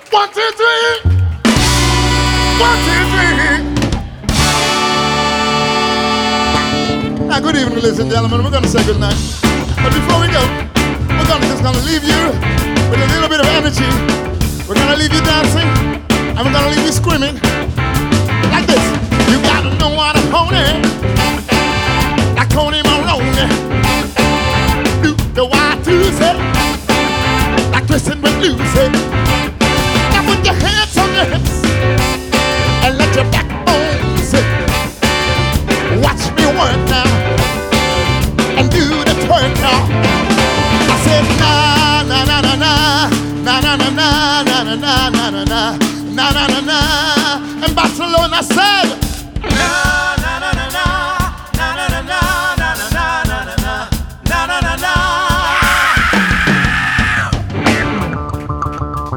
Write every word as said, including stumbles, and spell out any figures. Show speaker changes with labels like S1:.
S1: One, two, three. One, two, three. Now, good evening, ladies and gentlemen. We're going to say good night. But before we go, we're gonna, just going to leave you with a little bit of energy. We're going to leave you dancing, and we're going to leave you screaming like this. You got to know how to pony, like Tony Maroney. Do the Y two Z, like twisting with Lucy. Now put your hands on your hips and let your backbone sit. Watch me work now and do the twerk now. I said na na na na na na na na na na na na na na na na na. And Barcelona said na.